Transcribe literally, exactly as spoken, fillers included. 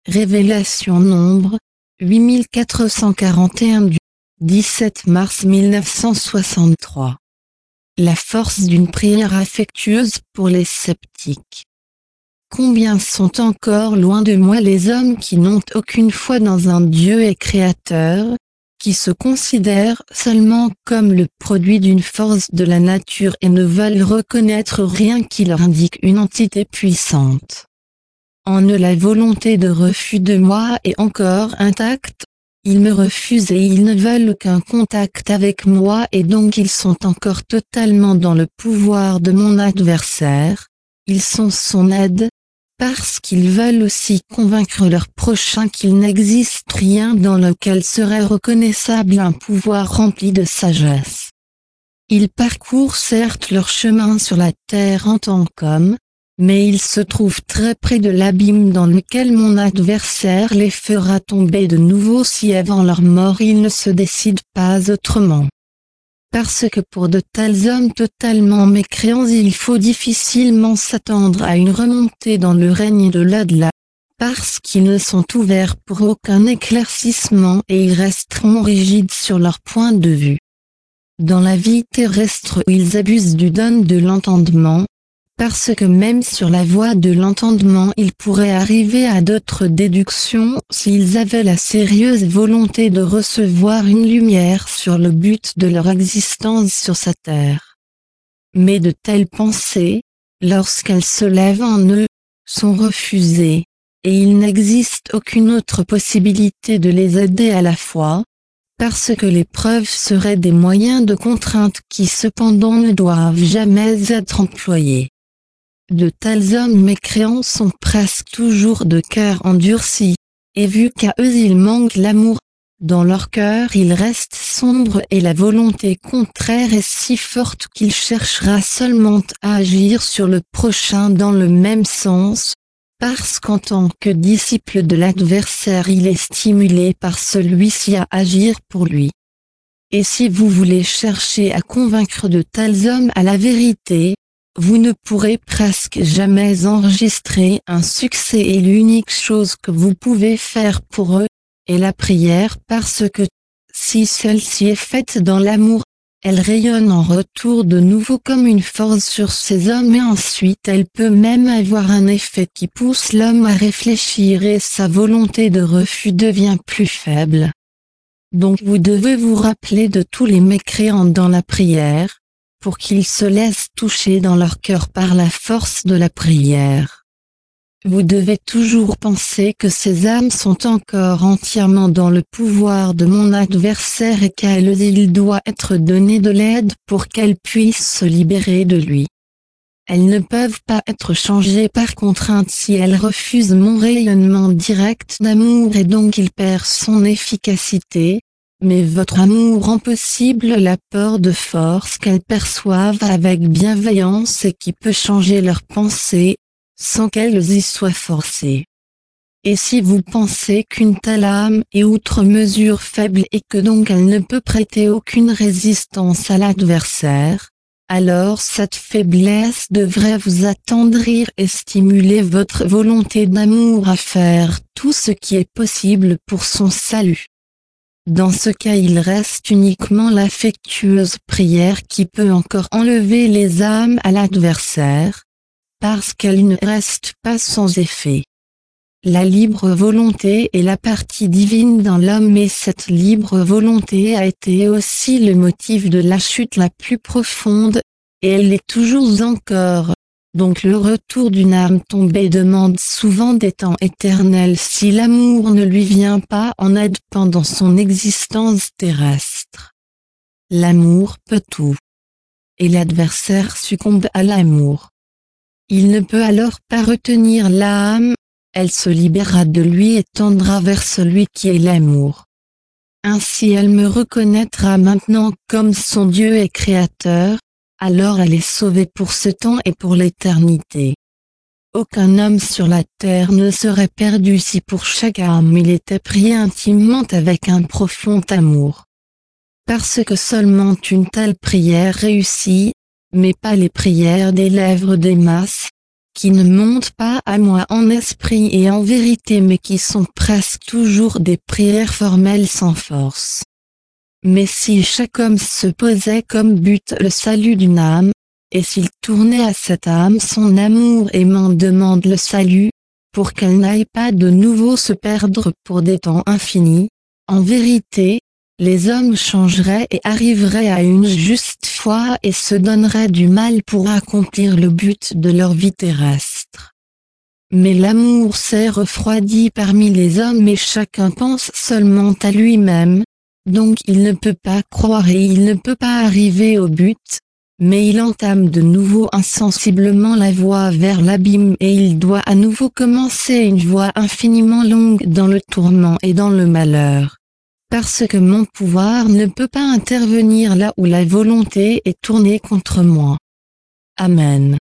Révélation Nombre, huit mille quatre cent quarante et un du dix-sept mars mille neuf cent soixante-trois. La force d'une prière affectueuse pour les sceptiques. Combien sont encore loin de moi les hommes qui n'ont aucune foi dans un Dieu et Créateur, qui se considèrent seulement comme le produit d'une force de la nature et ne veulent reconnaître rien qui leur indique une entité puissante. En eux la volonté de refus de moi est encore intacte, ils me refusent et ils ne veulent aucun contact avec moi et donc ils sont encore totalement dans le pouvoir de mon adversaire, ils sont son aide, parce qu'ils veulent aussi convaincre leur prochain qu'il n'existe rien dans lequel serait reconnaissable un pouvoir rempli de sagesse. Ils parcourent certes leur chemin sur la terre en tant qu'hommes, mais ils se trouvent très près de l'abîme dans lequel mon adversaire les fera tomber de nouveau si avant leur mort ils ne se décident pas autrement. Parce que pour de tels hommes totalement mécréants il faut difficilement s'attendre à une remontée dans le règne de l'au-delà, parce qu'ils ne sont ouverts pour aucun éclaircissement et ils resteront rigides sur leur point de vue. Dans la vie terrestre ils abusent du don de l'entendement, parce que même sur la voie de l'entendement ils pourraient arriver à d'autres déductions s'ils avaient la sérieuse volonté de recevoir une lumière sur le but de leur existence sur sa terre. Mais de telles pensées, lorsqu'elles se lèvent en eux, sont refusées, et il n'existe aucune autre possibilité de les aider à la fois, parce que les preuves seraient des moyens de contrainte qui cependant ne doivent jamais être employés. De tels hommes mécréants sont presque toujours de cœur endurci, et vu qu'à eux il manque l'amour, dans leur cœur il reste sombre et la volonté contraire est si forte qu'il cherchera seulement à agir sur le prochain dans le même sens, parce qu'en tant que disciple de l'adversaire il est stimulé par celui-ci à agir pour lui. Et si vous voulez chercher à convaincre de tels hommes à la vérité, vous ne pourrez presque jamais enregistrer un succès et l'unique chose que vous pouvez faire pour eux, est la prière parce que, si celle-ci est faite dans l'amour, elle rayonne en retour de nouveau comme une force sur ces hommes et ensuite elle peut même avoir un effet qui pousse l'homme à réfléchir et sa volonté de refus devient plus faible. Donc vous devez vous rappeler de tous les mécréants dans la prière, pour qu'ils se laissent toucher dans leur cœur par la force de la prière. Vous devez toujours penser que ces âmes sont encore entièrement dans le pouvoir de mon adversaire et qu'à elles il doit être donné de l'aide pour qu'elles puissent se libérer de lui. Elles ne peuvent pas être changées par contrainte si elles refusent mon rayonnement direct d'amour et donc il perd son efficacité. Mais votre amour rend possible l'apport de force qu'elles perçoivent avec bienveillance et qui peut changer leurs pensées, sans qu'elles y soient forcées. Et si vous pensez qu'une telle âme est outre mesure faible et que donc elle ne peut prêter aucune résistance à l'adversaire, alors cette faiblesse devrait vous attendrir et stimuler votre volonté d'amour à faire tout ce qui est possible pour son salut. Dans ce cas il reste uniquement l'affectueuse prière qui peut encore enlever les âmes à l'adversaire, parce qu'elle ne reste pas sans effet. La libre volonté est la partie divine dans l'homme et cette libre volonté a été aussi le motif de la chute la plus profonde, et elle l'est toujours encore. Donc le retour d'une âme tombée demande souvent des temps éternels si l'amour ne lui vient pas en aide pendant son existence terrestre. L'amour peut tout. Et l'adversaire succombe à l'amour. Il ne peut alors pas retenir l'âme, elle se libérera de lui et tendra vers celui qui est l'amour. Ainsi elle me reconnaîtra maintenant comme son Dieu et Créateur, alors elle est sauvée pour ce temps et pour l'éternité. Aucun homme sur la terre ne serait perdu si pour chaque âme il était pris intimement avec un profond amour. Parce que seulement une telle prière réussit, mais pas les prières des lèvres des masses, qui ne montent pas à moi en esprit et en vérité mais qui sont presque toujours des prières formelles sans force. Mais si chaque homme se posait comme but le salut d'une âme, et s'il tournait à cette âme son amour aimant demande le salut, pour qu'elle n'aille pas de nouveau se perdre pour des temps infinis, en vérité, les hommes changeraient et arriveraient à une juste foi et se donneraient du mal pour accomplir le but de leur vie terrestre. Mais l'amour s'est refroidi parmi les hommes et chacun pense seulement à lui-même, donc il ne peut pas croire et il ne peut pas arriver au but, mais il entame de nouveau insensiblement la voie vers l'abîme et il doit à nouveau commencer une voie infiniment longue dans le tourment et dans le malheur. Parce que mon pouvoir ne peut pas intervenir là où la volonté est tournée contre moi. Amen.